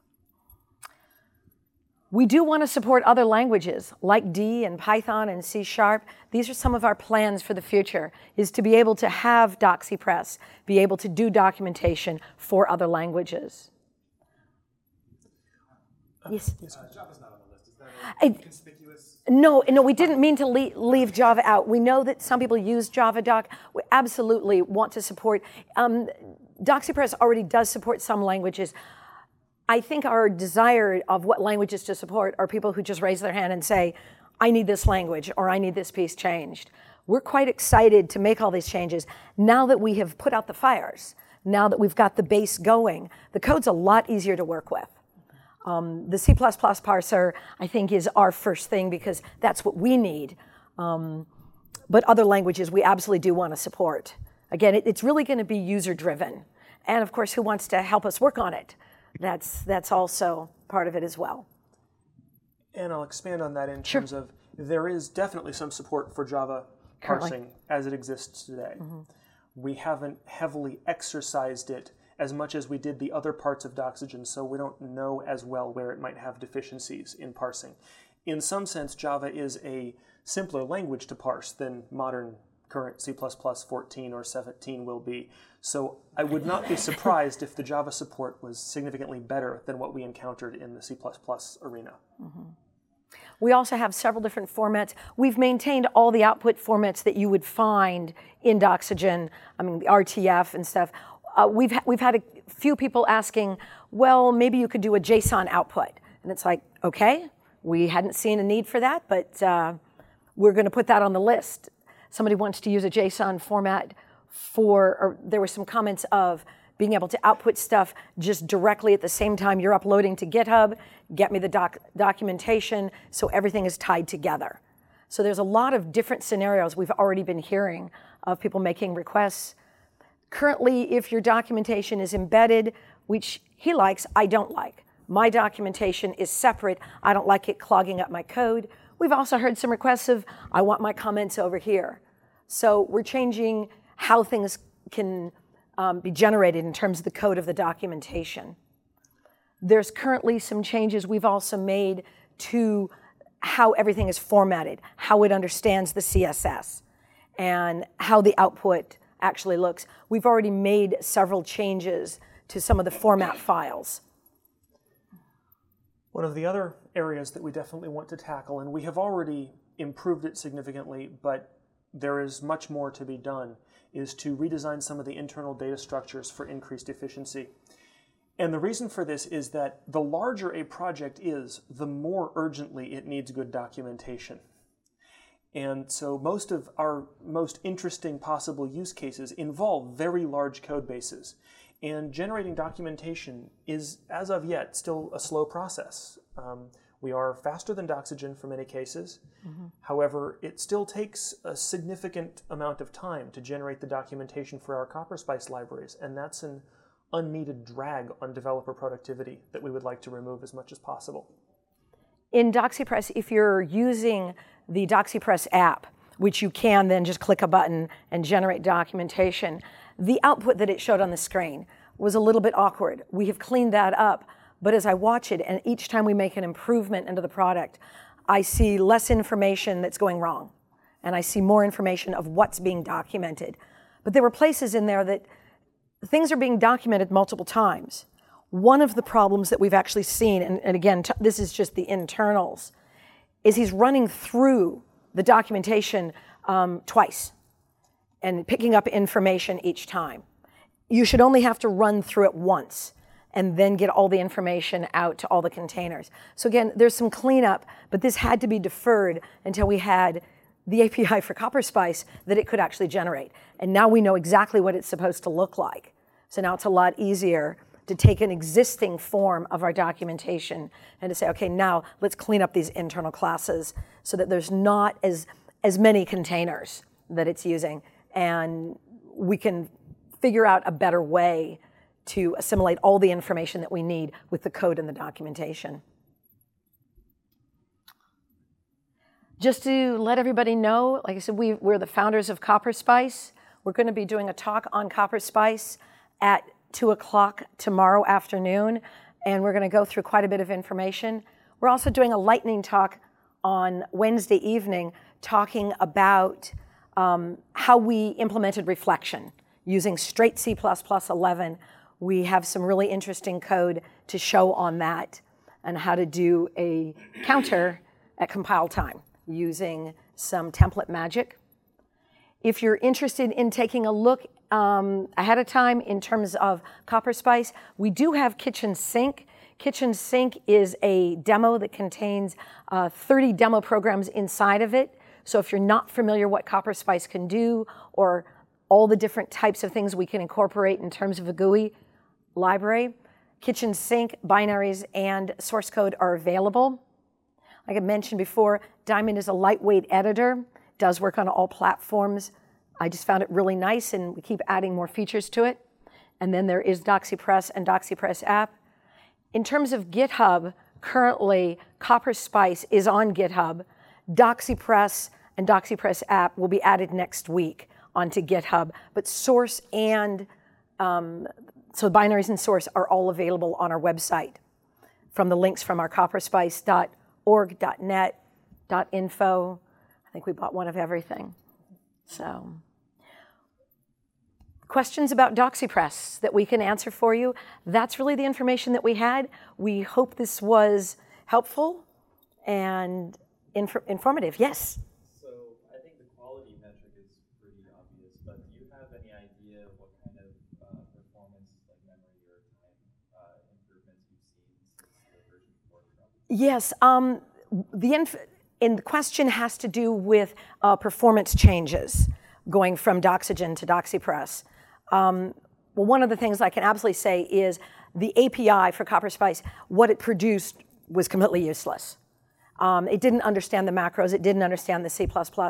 We do want to support other languages like D and Python and C#. These are some of our plans for the future, is to be able to have DoxyPress, be able to do documentation for other languages. Yes? Java's not on the list. Is that inconspicuous? No, we didn't mean to leave Java out. We know that some people use JavaDoc. We absolutely want to support. DoxyPress already does support some languages. I think our desire of what languages to support are people who just raise their hand and say, I need this language or I need this piece changed. We're quite excited to make all these changes now that we have put out the fires, now that we've got the base going. The code's a lot easier to work with. The C++ parser, I think, is our first thing because that's what we need. But other languages we absolutely do want to support. Again, it's really going to be user-driven. And of course, who wants to help us work on it? That's also part of it as well. And I'll expand on that in terms of there is definitely some support for Java parsing as it exists today. Mm-hmm. We haven't heavily exercised it as much as we did the other parts of Doxygen, so we don't know as well where it might have deficiencies in parsing. In some sense, Java is a simpler language to parse than modern current C++ 14 or 17 will be. So I would not be surprised if the Java support was significantly better than what we encountered in the C++ arena. Mm-hmm. We also have several different formats. We've maintained all the output formats that you would find in Doxygen, I mean, the RTF and stuff. We've had a few people asking, well, maybe you could do a JSON output. And it's like, okay, we hadn't seen a need for that, but we're going to put that on the list. Somebody wants to use a JSON format or there were some comments of being able to output stuff just directly at the same time you're uploading to GitHub, get me the documentation, so everything is tied together. So there's a lot of different scenarios we've already been hearing of people making requests. Currently, if your documentation is embedded, which he likes, I don't like. My documentation is separate. I don't like it clogging up my code. We've also heard some requests of, I want my comments over here. So we're changing how things can be generated in terms of the code of the documentation. There's currently some changes we've also made to how everything is formatted, how it understands the CSS, and how the output actually looks. We've already made several changes to some of the format files. One of the other areas that we definitely want to tackle, and we have already improved it significantly, but there is much more to be done, is to redesign some of the internal data structures for increased efficiency. And the reason for this is that the larger a project is, the more urgently it needs good documentation. And so most of our most interesting possible use cases involve very large code bases. And generating documentation is, as of yet, still a slow process. We are faster than Doxygen for many cases. Mm-hmm. However, it still takes a significant amount of time to generate the documentation for our CopperSpice libraries, and that's an unneeded drag on developer productivity that we would like to remove as much as possible. In DoxyPress, if you're using the DoxyPress app, which you can then just click a button and generate documentation, the output that it showed on the screen was a little bit awkward. We have cleaned that up, but as I watch it, and each time we make an improvement into the product, I see less information that's going wrong, and I see more information of what's being documented. But there were places in there that things are being documented multiple times. One of the problems that we've actually seen, and again, this is just the internals, is he's running through the documentation twice and picking up information each time. You should only have to run through it once and then get all the information out to all the containers. So again, there's some cleanup, but this had to be deferred until we had the API for CopperSpice that it could actually generate. And now we know exactly what it's supposed to look like. So now it's a lot easier to take an existing form of our documentation and to say, okay, now let's clean up these internal classes so that there's not as many containers that it's using, and we can figure out a better way to assimilate all the information that we need with the code and the documentation. Just to let everybody know, like I said, we're the founders of CopperSpice. We're going to be doing a talk on CopperSpice at 2 o'clock tomorrow afternoon, and we're going to go through quite a bit of information. We're also doing a lightning talk on Wednesday evening talking about how we implemented reflection using straight C++11. We have some really interesting code to show on that and how to do a counter at compile time using some template magic. If you're interested in taking a look ahead of time in terms of CopperSpice, we do have Kitchen Sink. Kitchen Sink is a demo that contains 30 demo programs inside of it. So if you're not familiar what CopperSpice can do or all the different types of things we can incorporate in terms of a GUI library, Kitchen Sink, binaries, and source code are available. Like I mentioned before, Diamond is a lightweight editor, does work on all platforms. I just found it really nice, and we keep adding more features to it. And then there is DoxyPress and DoxyPress app. In terms of GitHub, currently CopperSpice is on GitHub. DoxyPress and DoxyPress app will be added next week onto GitHub, but source and so binaries and source are all available on our website from the links from our copperspice.org, .net, .info. I think we bought one of everything. So, questions about DoxyPress that we can answer for you? That's really the information that we had. We hope this was helpful and informative. Yes? So I think the quality metric is pretty obvious, but do you have any idea what kind of performance, like memory or time improvements you've seen since the version 4 dropped? Yes. The question has to do with performance changes going from Doxygen to DoxyPress. Well, one of the things I can absolutely say is the API for CopperSpice, what it produced was completely useless. It didn't understand the macros. It didn't understand the C++.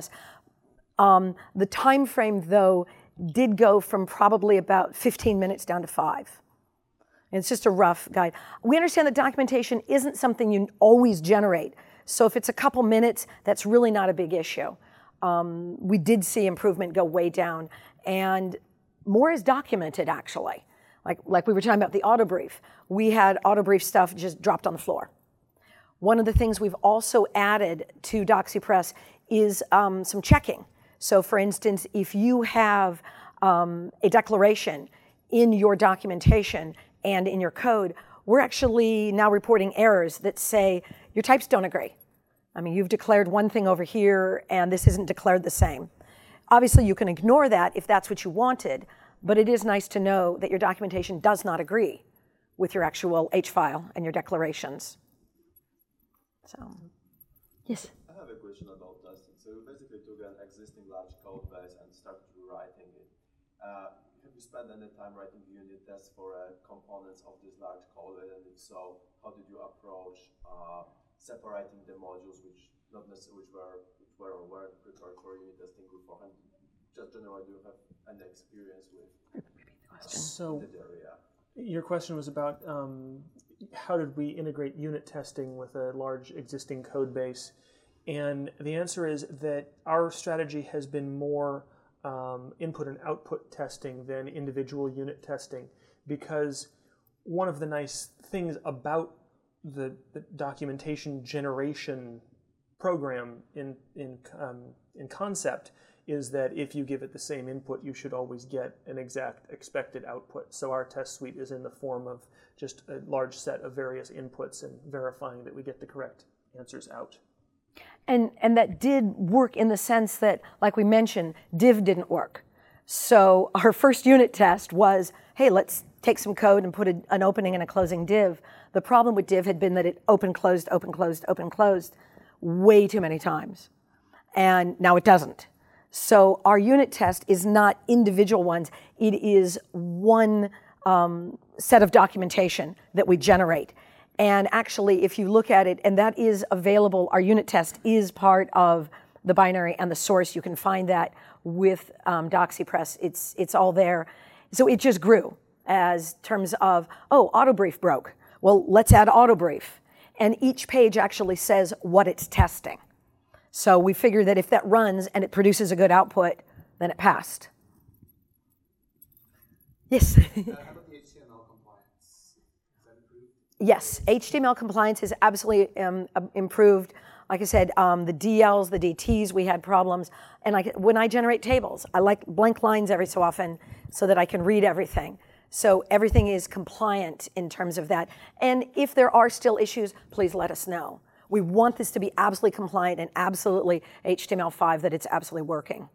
The time frame, though, did go from probably about 15 minutes down to 5. And it's just a rough guide. We understand that documentation isn't something you always generate. So if it's a couple minutes, that's really not a big issue. We did see improvement go way down. And more is documented, actually. Like we were talking about the autobrief. We had autobrief stuff just dropped on the floor. One of the things we've also added to DoxyPress is some checking. So for instance, if you have a declaration in your documentation and in your code, we're actually now reporting errors that say your types don't agree. I mean, you've declared one thing over here and this isn't declared the same. Obviously, you can ignore that if that's what you wanted, but it is nice to know that your documentation does not agree with your actual H file and your declarations. So, yes? I have a question about testing. So you basically took an existing large code base and started rewriting it. Have you spent any time writing unit tests for components of this large code base? And if so, how did you approach separating the modules which not necessarily which were or weren't prepared for unit testing beforehand? Just generally, do you have any experience with So that area? your question was about how did we integrate unit testing with a large existing code base? And the answer is that our strategy has been more input and output testing than individual unit testing, because one of the nice things about the documentation generation program in concept is that if you give it the same input, you should always get an exact expected output. So our test suite is in the form of just a large set of various inputs and verifying that we get the correct answers out. And that did work in the sense that, like we mentioned, div didn't work. So our first unit test was, hey, let's take some code and put an opening and a closing div. The problem with div had been that it open, closed, open, closed, open, closed way too many times. And now it doesn't. So our unit test is not individual ones. It is one set of documentation that we generate. And actually, if you look at it, and that is available, our unit test is part of the binary and the source. You can find that with DoxyPress. It's all there. So it just grew as terms of, oh, autobrief broke. Well, let's add autobrief. And each page actually says what it's testing. So we figured that if that runs and it produces a good output, then it passed. Yes? How about the HTML compliance? Is that improved? Yes, HTML compliance is absolutely improved. Like I said, the DLs, the DTs, we had problems. And when I generate tables, I like blank lines every so often so that I can read everything. So everything is compliant in terms of that. And if there are still issues, please let us know. We want this to be absolutely compliant and absolutely HTML5, that it's absolutely working.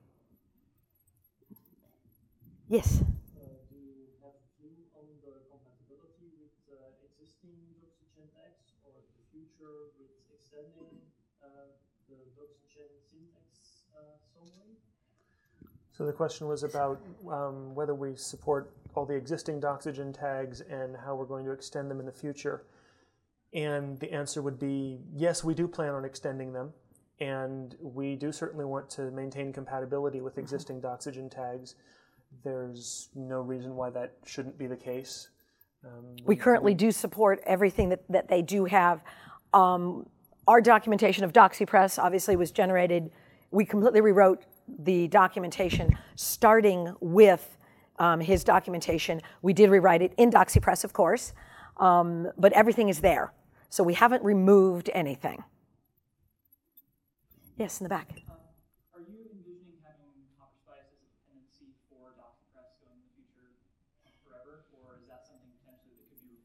Yes? Do you have a view on the compatibility with existing DoxyGen X or the future with extending the DoxyGen syntax some way? So the question was about whether we support all the existing Doxygen tags and how we're going to extend them in the future. And the answer would be, yes, we do plan on extending them. And we do certainly want to maintain compatibility with existing Doxygen tags. There's no reason why that shouldn't be the case. We currently do support everything that they do have. Our documentation of DoxyPress obviously was generated. We completely rewrote the documentation starting with his documentation. We did rewrite it in DoxyPress, of course, but everything is there. So we haven't removed anything. Yes, in the back. Are you envisioning having CopperSpice as a dependency for DoxyPress going in the future forever, or is that something potentially that could be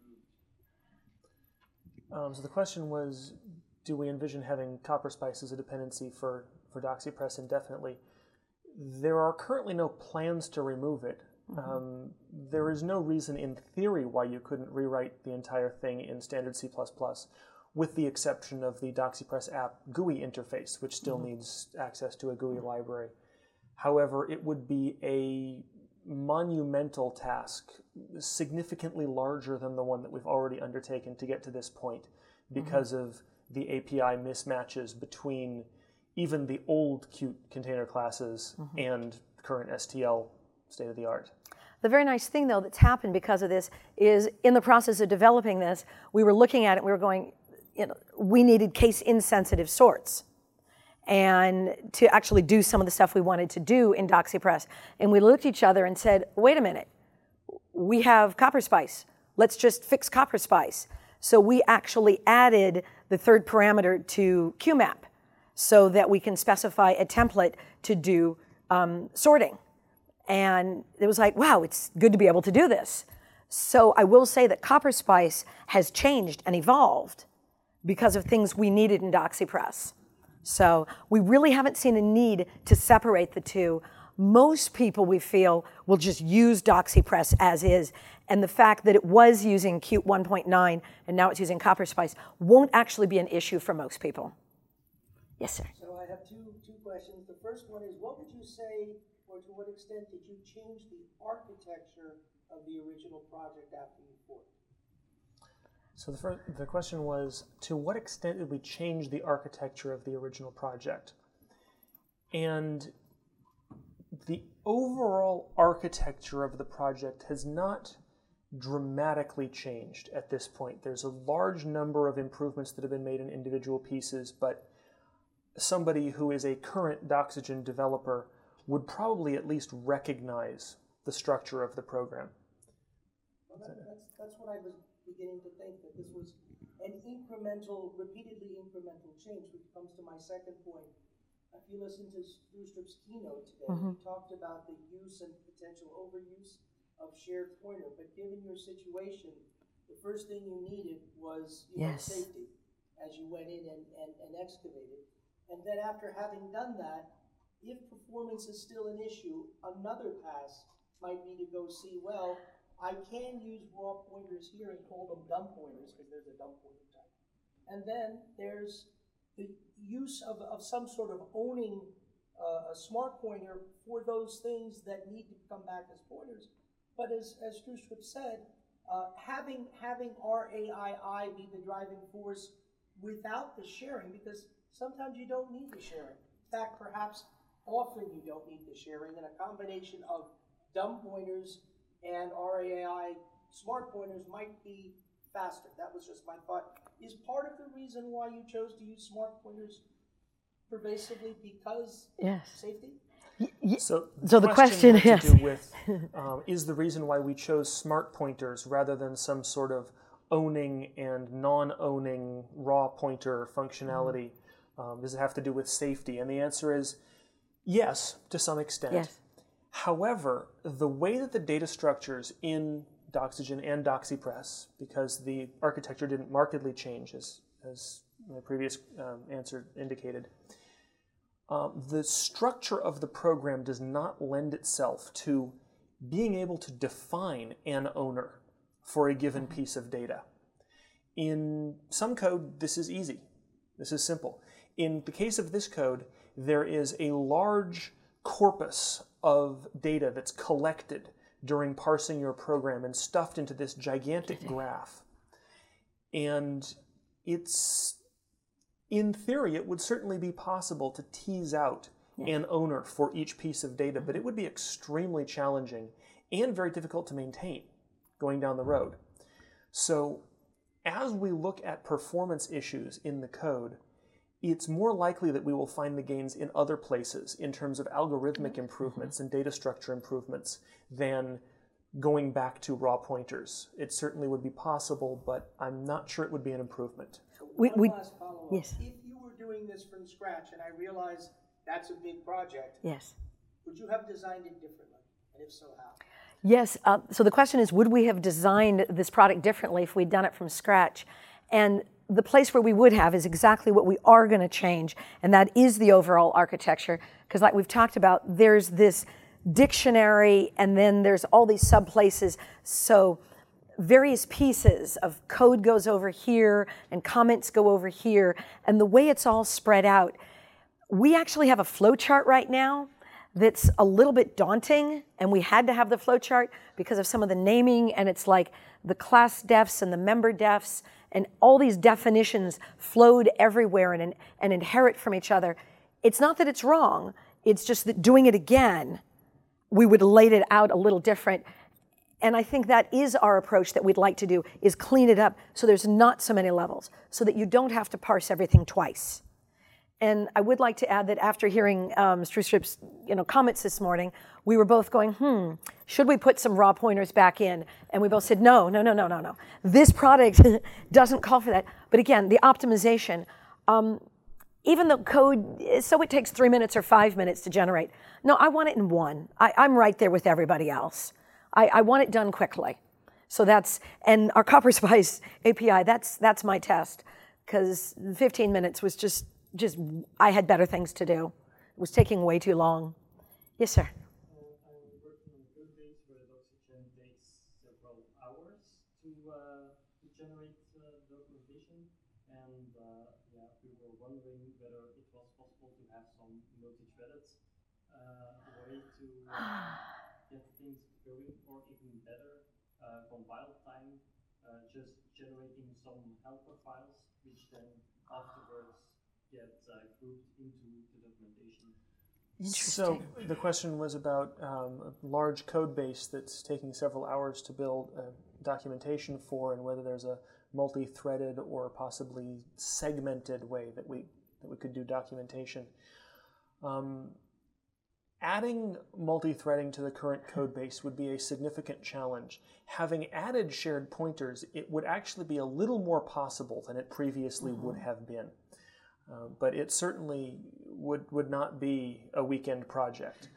removed? So the question was, do we envision having CopperSpice as a dependency for DoxyPress indefinitely? There are currently no plans to remove it. There is no reason in theory why you couldn't rewrite the entire thing in standard C++, with the exception of the DoxyPress app GUI interface, which still needs access to a GUI library. However, it would be a monumental task, significantly larger than the one that we've already undertaken to get to this point, because of the API mismatches between even the old Qt container classes and current STL state-of-the-art. The very nice thing, though, that's happened because of this is in the process of developing this, we were looking at it and we were going, we needed case-insensitive sorts and to actually do some of the stuff we wanted to do in DoxyPress. And we looked at each other and said, wait a minute, we have CopperSpice. Let's just fix CopperSpice. So we actually added the third parameter to QMap so that we can specify a template to do sorting. And it was like, wow, it's good to be able to do this. So I will say that CopperSpice has changed and evolved because of things we needed in DoxyPress. So we really haven't seen a need to separate the two. Most people, we feel, will just use DoxyPress as is. And the fact that it was using Qt 1.9 and now it's using CopperSpice won't actually be an issue for most people. Yes, sir. So I have two questions. The first one is, what would you say, or to what extent did you change the architecture of the original project after you forked? So the question was, to what extent did we change the architecture of the original project? And the overall architecture of the project has not dramatically changed at this point. There's a large number of improvements that have been made in individual pieces, but somebody who is a current Doxygen developer would probably at least recognize the structure of the program. Well, that's what I was beginning to think, that this was an incremental, repeatedly incremental change, which comes to my second point. If you listen to Drewstrup's keynote today, he talked about the use and potential overuse of shared pointer, but given your situation, the first thing you needed was safety as you went in and excavated. And then after having done that, if performance is still an issue, another pass might be to go see, well, I can use raw pointers here and call them dumb pointers because there's a dumb pointer type. And then there's the use of some sort of owning a smart pointer for those things that need to come back as pointers. But as Strustrup said, having RAII be the driving force without the sharing, because sometimes you don't need the sharing. In fact, perhaps often you don't need the sharing, and a combination of dumb pointers and RAII smart pointers might be faster. That was just my thought. Is part of the reason why you chose to use smart pointers pervasively because safety? So the question had to do with is the reason why we chose smart pointers rather than some sort of owning and non-owning raw pointer functionality. Does it have to do with safety? And the answer is yes, to some extent. Yes. However, the way that the data structures in Doxygen and DoxyPress, because the architecture didn't markedly change, as my previous answer indicated, the structure of the program does not lend itself to being able to define an owner for a given piece of data. In some code, this is easy. This is simple. In the case of this code, there is a large corpus of data that's collected during parsing your program and stuffed into this gigantic graph. And in theory, it would certainly be possible to tease out an owner for each piece of data, but it would be extremely challenging and very difficult to maintain going down the road. So as we look at performance issues in the code, it's more likely that we will find the gains in other places in terms of algorithmic improvements and data structure improvements than going back to raw pointers. It certainly would be possible, but I'm not sure it would be an improvement. One last follow-up. Yes. If you were doing this from scratch, and I realize that's a big project, would you have designed it differently? And if so, how? Yes. So the question is, would we have designed this product differently if we'd done it from scratch? And the place where we would have is exactly what we are going to change, and that is the overall architecture. Because like we've talked about, there's this dictionary, and then there's all these sub-places. So various pieces of code goes over here, and comments go over here, and the way it's all spread out, we actually have a flowchart right now that's a little bit daunting, and we had to have the flowchart because of some of the naming, and it's like the class defs and the member defs, and all these definitions flowed everywhere and inherit from each other. It's not that it's wrong, it's just that doing it again, we would have laid it out a little different. And I think that is our approach that we'd like to do, is clean it up so there's not so many levels, so that you don't have to parse everything twice. And I would like to add that after hearing Strustrup's comments this morning, we were both going, should we put some raw pointers back in? And we both said, no. This product doesn't call for that. But again, the optimization, even though code, so it takes 3 minutes or 5 minutes to generate. No, I want it in one. I'm right there with everybody else. I want it done quickly. So and our Copper Spice API, that's my test, because 15 minutes was just I had better things to do. It was taking way too long. Yes, sir. I'm working on a code base where Doxygen takes several hours to generate documentation, and we were wondering whether it was possible to have some multi-threaded way to get things going, or even better, compile time, just generating some helper files, which then afterwards get grouped into the documentation. So the question was about a large code base that's taking several hours to build documentation for, and whether there's a multi-threaded or possibly segmented way that we could do documentation. Adding multi-threading to the current code base would be a significant challenge. Having added shared pointers, it would actually be a little more possible than it previously would have been. But it certainly would not be a weekend project.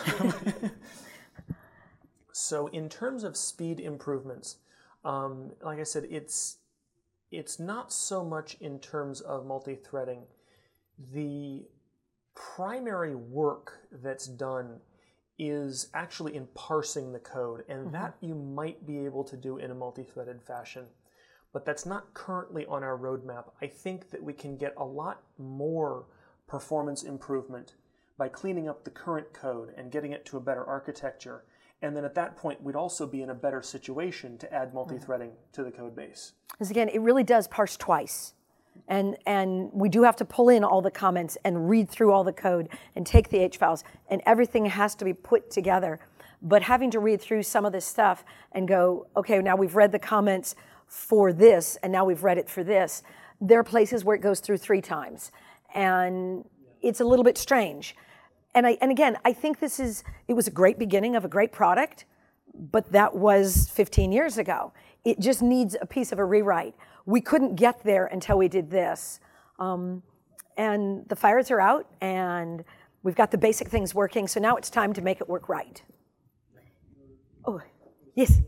So in terms of speed improvements, like I said, it's not so much in terms of multi-threading. The primary work that's done is actually in parsing the code, and that you might be able to do in a multi-threaded fashion. But that's not currently on our roadmap. I think that we can get a lot more performance improvement by cleaning up the current code and getting it to a better architecture. And then at that point, we'd also be in a better situation to add multi-threading to the code base. Because again, it really does parse twice. And we do have to pull in all the comments and read through all the code and take the H files, and everything has to be put together. But having to read through some of this stuff and go, okay, now we've read the comments for this, and now we've read it for this. There are places where it goes through 3 times. And it's a little bit strange. And again, I think it was a great beginning of a great product, but that was 15 years ago. It just needs a piece of a rewrite. We couldn't get there until we did this. And the fires are out, and we've got the basic things working, so now it's time to make it work right. Oh, yes.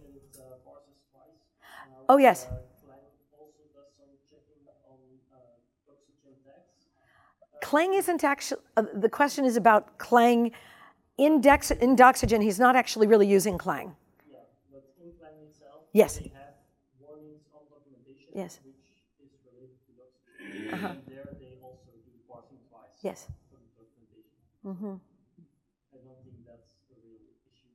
Oh, yes. Clang isn't actually, the question is about Clang. In Doxygen, he's not actually really using Clang. Yeah, but in Clang itself, yes. They have warnings on documentation, yes. which is related to Doxygen. And there they also do parsing twice. Yes. For the documentation. I don't think that's a real issue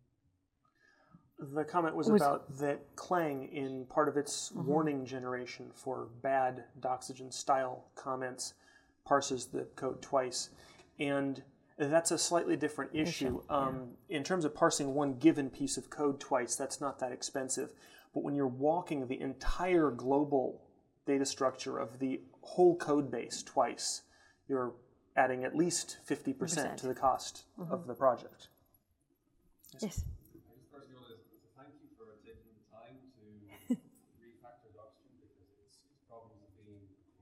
then. The comment was about that Clang, in part of its warning generation for bad Doxygen style comments, parses the code twice. And that's a slightly different issue. In terms of parsing one given piece of code twice, that's not that expensive. But when you're walking the entire global data structure of the whole code base twice, you're adding at least 50% to the cost of the project. Yes. First of all, thank you for taking the time to refactor Doxygen, because its problems have been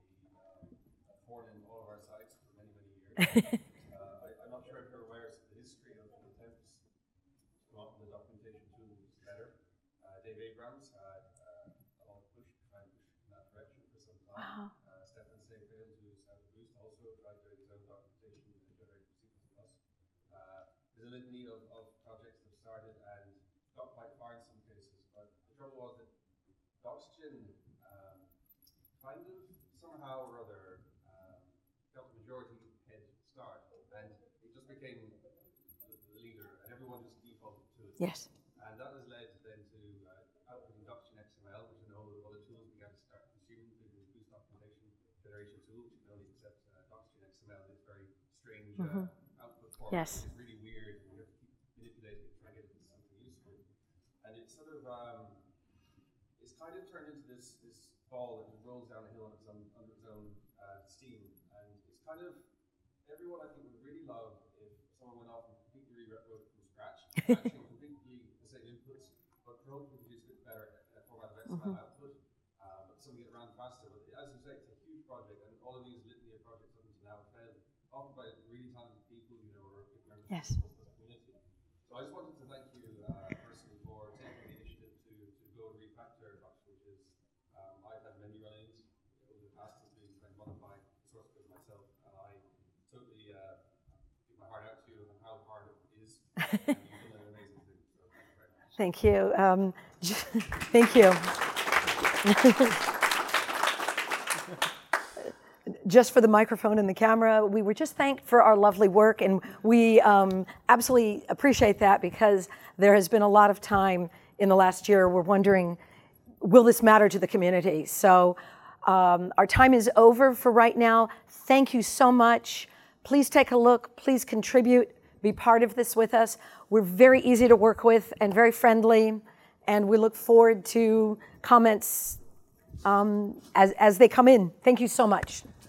a thorn in all of our sides for many, many years. I'm not sure if you're aware of the history of the attempts to come up with a documentation tool that was better. Dave Abrams had a lot of push to try and push in that direction for some time. Stefan Seyfield, who's out of Boost, also tried to do his own documentation generated for C++. There's a litany of projects that started and got quite far in some cases, but the trouble was that Doxygen kind of somehow or other got the majority head start, and it just became the leader, and everyone just defaulted to it. Yes. And that has led then to outputting Doxygen XML, which and all of the other tools began to start consuming the Boost documentation generation tool, which can only accept Doxygen XML in its very strange output form. Yes. It's really weird, and you have to keep manipulating it, trying to get it into something useful. And it's sort of, it's kind of turned into this ball that just rolls down a hill under its own steam. And it's kind of, everyone I think would really love if someone went off and completely rewrote from scratch, actually completely the same inputs, but code would produce a bit better in a format of XML output, but something that ran faster. But as you say, it's a huge project, and all of these litany of projects up until now have failed, often by really talented people, or members yes. of the community. So I just wanted to thank you personally for taking the initiative to go and refactor Doxygen, which is, I've had many run-ins over the past as being trying to modify the source code myself, and I totally give my heart out to you on how hard it is. And you've done an amazing thing. So thank you very much. Thank you. Just for the microphone and the camera, we were just thanked for our lovely work, and we absolutely appreciate that, because there has been a lot of time in the last year. We're wondering, will this matter to the community? So our time is over for right now. Thank you so much. Please take a look. Please contribute. Be part of this with us. We're very easy to work with and very friendly, and we look forward to comments as they come in. Thank you so much.